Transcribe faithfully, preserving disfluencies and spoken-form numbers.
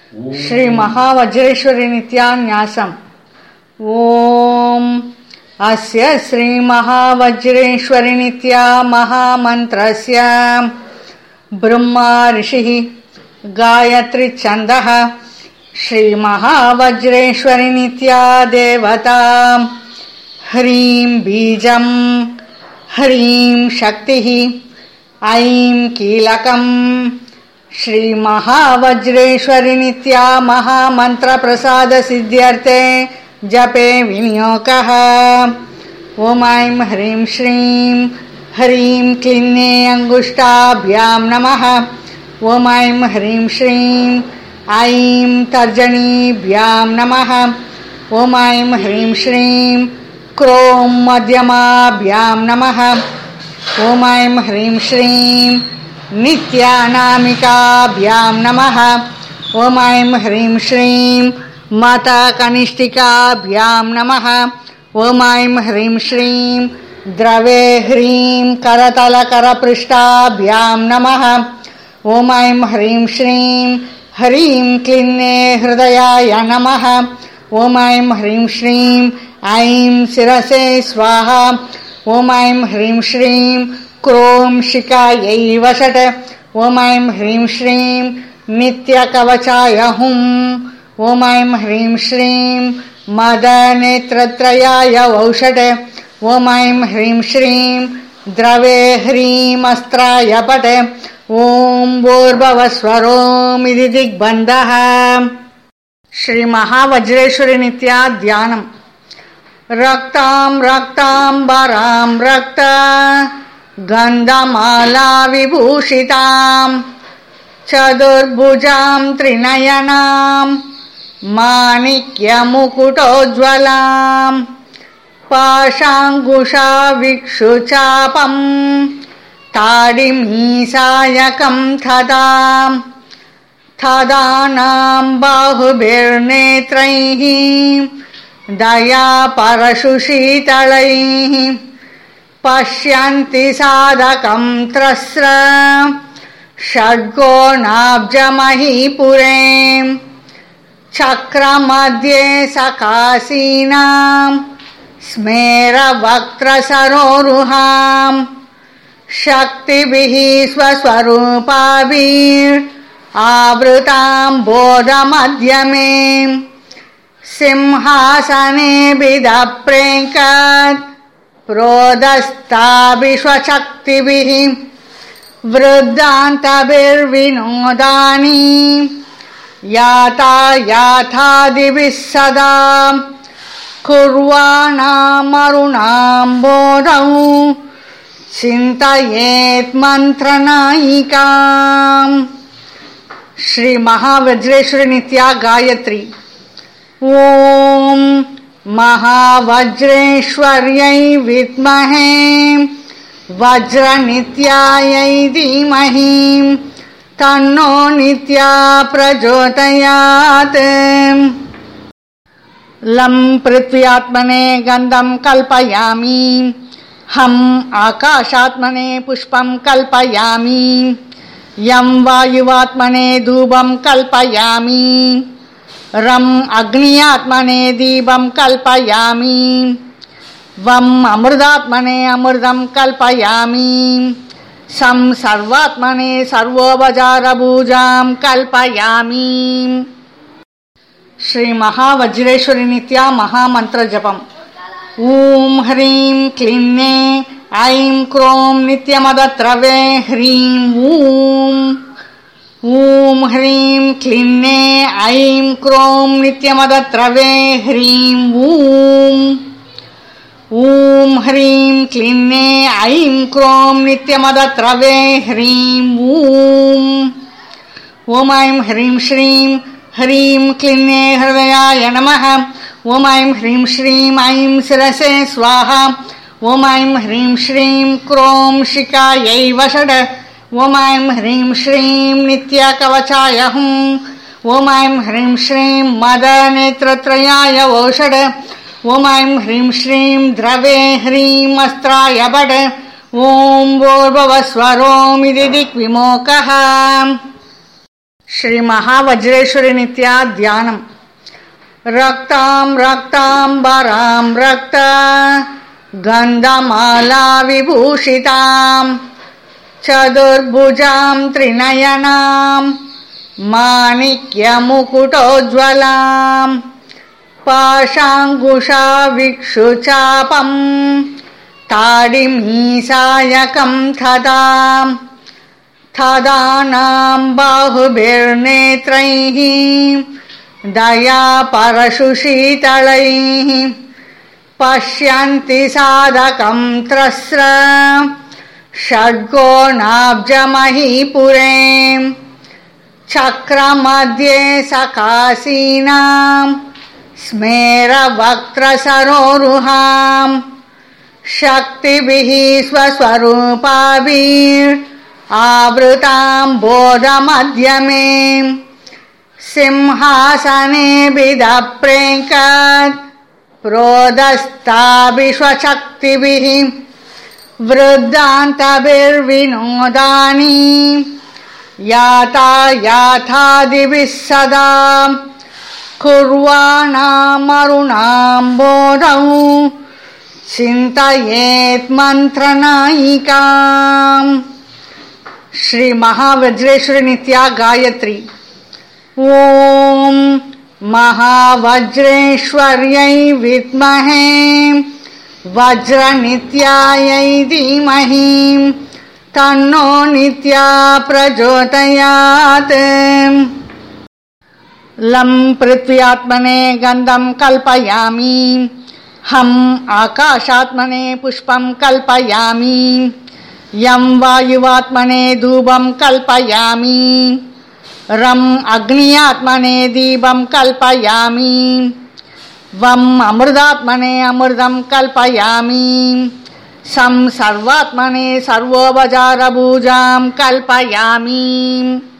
ಶ್ರೀ ಮಹಾವಜ್ರೇಶ್ವರಿ ನಿತ್ಯಾನ್ಯಾಸಂ. ಓಂ ಅಸ್ಯ ಶ್ರೀ ಮಹಾವಜ್ರೇಶ್ವರಿ ನಿತ್ಯಾ ಮಹಾಮಂತ್ರಸ್ಯ ಬ್ರಹ್ಮ ಋಷಿಃ ಗಾಯತ್ರಿ ಛಂದಃ ಶ್ರೀ ಮಹಾವಜ್ರೇಶ್ವರಿ ನಿತ್ಯಾ ದೇವತಾ ಹ್ರೀಂ ಬೀಜಂ ಹ್ರೀಂ ಶಕ್ತಿಃ ಐಂ ಕೀಲಕಂ. ಶ್ರೀ ಮಹಾವಜ್ರೇಶ್ವರಿ ನಿತ್ಯಾ ಮಹಾಮಂತ್ರ ಪ್ರಸಾದ ಸಿದ್ಧ್ಯರ್ಥೆ ಜಪೆ ವಿನಿಯೋಗಃ. ಓಂ ಐಂ ಹ್ರೀಂ ಶ್ರೀಂ ಹ್ರೀಂ ಕ್ಲಿನ್ನೇ ಅಂಗುಷ್ಟಾಭ್ಯಾಂ ನಮಃ. ಓಂ ಐಂ ಹ್ರೀಂ ಶ್ರೀಂ ಐಂ ತರ್ಜನೀಭ್ಯಾಂ ನಮಃ. ಓಂ ಐಂ ಹ್ರೀಂ ಶ್ರೀಂ ಕ್ರೋಂ ಮಧ್ಯಮಾಭ್ಯಾಂ ನಮಃ. ಓಂ ಐಂ ಹ್ರೀಂ ಶ್ರೀಂ ನಿತ್ಯಾನಾಮಿಕಾಭ್ಯಾಂ ನಮಃ. ಓಂ ಐಂ ಹ್ರೀಂ ಶ್ರೀಂ ಮಾತಾ ಕನಿಷ್ಠಿಕಾಭ್ಯಾಂ ನಮಃ. ಓಂ ಐಂ ಹ್ರೀಂ ಶ್ರೀಂ ದ್ರವೇ ಹ್ರೀಂ ಕರತಲ ಕರಪೃಷ್ಠಾಭ್ಯಾಂ ನಮಃ. ಓಂ ಐಂ ಹ್ರೀಂ ಶ್ರೀಂ ಹ್ರೀಂ ಕ್ಲಿನ್ನೇ ಹೃದಯಾಯ ನಮಃ. ಓಂ ಐಂ ಹ್ರೀಂ ಶ್ರೀಂ ಐಂ ಶಿರಸೇ ಸ್ವಾಹ. ಓಂ ಐಂ ಹ್ರೀಂ ಶ್ರೀಂ ಕ್ರೋಂ ಶಿಖಾಯೈ ವಷಟ್. ಓಂ ಐಂ ಹ್ರೀಂ ಶ್ರೀಂ ನಿತ್ಯಕವಚಾಯ ಹುಂ. ಓಂ ಐಂ ಹ್ರೀಂ ಶ್ರೀಂ ಮದನೇತ್ರತ್ರಯಾಯ ಔಷಟ್. ಓಂ ಐಂ ಹ್ರೀಂ ಶ್ರೀಂ ದ್ರವೇ ಹ್ರೀಂ ಅಸ್ತ್ರಾಯ ಪಟ್. ಓಂ ಭೂರ್ಭುವಸ್ವರೋಮಿತಿ ದಿಗ್ಬಂಧಃ. ಶ್ರೀ ಮಹಾವಜ್ರೇಶ್ವರಿ ನಿತ್ಯಾ ಧ್ಯಾನಂ. ರಕ್ತಾಂ ರಕ್ತಾಂಬರಾಂ ರಕ್ತ ಗಂಧಮಾಲಾ ವಿಭೂಷಿತಾಂ ಚತುರ್ಭುಜಾಂ ತ್ರಿನಯನಾಂ ಮಾಣಿಕ್ಯ ಮುಕುಟೋಜ್ವಲಾಂ ಪಾಶಾಂಗುಷಾ ವಿಕ್ಷು ಚಾಪಂ ತಾಡಿಮೀಸಾಯಕಂ ತದಾಂ ತದಾನಾಂ ಬಾಹುಭಿರ್ನೇತ್ರೈಃ ದಯಾ ಪರಶು ಶೀತಳೈಃ ಪಶ್ಯಂತಿ ಸಾಧಕಂ ತ್ರಸ್ರ ಷಡ್ಕೋಣಾಬ್ಜಮಹೀಪುರೇ ಚಕ್ರಮಧ್ಯೆ ಸಕಾಸೀನಾಂ ಸ್ಮೇರವಕ್ತ್ರಸರೋರುಹಾಂ ಶಕ್ತಿಭಿಃ ಸ್ವಸ್ವರೂಪಾಭಿರ್ ಆವೃತಾಂ ಬೋಧಮಧ್ಯಮೇ ಸಿಂಹಾಸನೆ ಬಿದಪ್ರೇಂಕತ್ ಪ್ರೋದಸ್ತಾಭಿಶ್ವಶಕ್ತಿಭಿಃ ವೃದ್ಧಾಂತಭಿರ್ವಿನೋದಾನಿ ಯಾತಾಯಾಥಾದಿಭಿಃ ಸದಾ ಕುರ್ವಾಣಾಮರುಣಾಂಬೋಧೌ ಚಿಂತಯೇತ್ ಮಂತ್ರನಾಯಿಕಾಂ. ಶ್ರೀ ಮಹಾವಜ್ರೇಶ್ವರಿ ನಿತ್ಯಾ ಗಾಯತ್ರಿ. ಓಂ ಮಹಾವಜ್ರೇಶ್ವರ್ಯೈ ವಿದ್ಮಹೇ ವಜ್ರನಿತ್ಯಾಯೈ ಧೀಮಹಿ ತನ್ನೋ ನಿತ್ಯಾ ಪ್ರಚೋದಯಾತ್. ಲಂ ಪೃಥ್ವ್ಯಾತ್ಮನೆ ಗಂಧಂ ಕಲ್ಪಯಾಮಿ. ಹಂ ಆಕಾಶಾತ್ಮನೆ ಪುಷ್ಪಂ ಕಲ್ಪಯಾಮಿ. ಯಂ ವಾಯುವಾತ್ಮನೆ ಧೂಪಂ ಕಲ್ಪಯಾಮಿ. ರಂ ಅಗ್ನಿಯಾತ್ಮನೆ ದೀಪಂ ಕಲ್ಪಯಾಮಿ. ವಂ ಅಮೃತಾತ್ಮನೆ ಅಮೃತಂ ಕಲ್ಪಯಾಮಿ. ಸಂ ಸರ್ವಾತ್ಮನೆ ಸರ್ವೋಪಚಾರಭೂಜಾಂ ಕಲ್ಪಯಾಮಿ. ಶ್ರೀ ಮಹಾವಜ್ರೇಶ್ವರಿ ನಿತ್ಯಾ ಮಹಾಮಂತ್ರ ಜಪಂ. ಓಂ ಹ್ರೀಂ ಕ್ಲಿನ್ನೇ ಐಂ ಕ್ರೋಂ ನಿತ್ಯಮದತ್ರವೇ ಹ್ರೀಂ ಓಂ. ಓಂ ಹ್ರೀಂ ಕ್ಲಿನ್ನೇ ಐಂ ಕ್ರೋಂ ನಿತ್ಯಮದತ್ರವೇ ಹ್ರೀಂ ಓಂ. ಓಂ ಹ್ರೀಂ ಕ್ಲಿನ್ನೇ ಐಂ ಕ್ರೋಂ ನಿತ್ಯಮದತ್ರವೇ ಹ್ರೀಂ ಓಂ. ಓಂ ಐಂ ಹ್ರೀಂ ಶ್ರೀಂ ಹ್ರೀಂ ಕ್ಲಿನ್ನೇ ಹೃದಯಾಯ ನಮಃ. ಓಂ ಐಂ ಹ್ರೀಂ ಶ್ರೀಂ ಐಂ ಶಿರಸೇ ಸ್ವಾಹ. ಓಂ ಐಂ ಹ್ರೀಂ ಶ್ರೀಂ ಕ್ರೋಂ ಶಿಖಾಯೈ ವಷಟ್. ಓಂ ಐಂ ಹ್ರೀಂ ಶ್ರೀಂ ನಿತ್ಯಕವಚಾಯ ಹುಂ. ಓಂ ಐಂ ಹ್ರೀಂ ಶ್ರೀಂ ಮದನೇತ್ರತ್ರಯಾಯ ಔಷಟ್. ಓಂ ಐಂ ಹ್ರೀಂ ಶ್ರೀಂ ದ್ರವೇ ಹ್ರೀಂ ಅಸ್ತ್ರಾಯ ಪಟ್. ಓಂ ಭೂರ್ಭುವಸ್ವರೋಮಿತಿ ದಿಗ್ವಿಮೋಖಃ. శ్రీ మహావజ్రేశ్వరి నిత్య ధ్యానం. రక్తాం రక్తాంబరాం రక్త గంధమాలా విభూషితాం చతుర్భుజాం త్రినయనాం మాణిక్యముకుటోజ్వలాం పాశాంకుశా విక్షుచాపం తాడిమీసాయకం తదాం తదానాం బాహుభిర్నేత్రైః దయాపరశుశీతళైః పశ్యంతి సాధకం త్రస్ర షడ్కోణాబ్జమహీపురే చక్రమధ్యే సకాసీనాం స్మేరవక్త్రసరోరుహాం శక్తిభిః స్వస్వరూపాభిర్ ఆవృతాం బోధమధ్యమే సింహాసనే బిదప్రేంకత్ ప్రోదస్తాభిశ్వశక్తిభిః వృద్ధాంతభిర్వినోదాని యాతాయాథాదిభిः సదా కుర్వాణామరుణాం బోధౌ చింతయేత్ మంత్రనాయికాం. శ్రీ మహావజ్రేశ్వరి నిత్య గాయత్రి. ఓం మహావజ్రేశ్వర్యై విద్మహే వజ్రనిత్యాయై ధీమహి తన్నో నిత్యా ప్రచోదయాత్. లం పృథ్వ్యాత్మనే గంధం కల్పయామి, హం ఆకాశాత్మనే పుష్పం కల్పయామి, యం వాయువాత్మనే ధూపం కల్పయామి, రం అగ్నియాత్మనే దీపం కల్పయామి, వం అమృతాత్మనే అమృతం కల్పయామి, సం సర్వాత్మనే సర్వోపచారభూజాం కల్పయామి.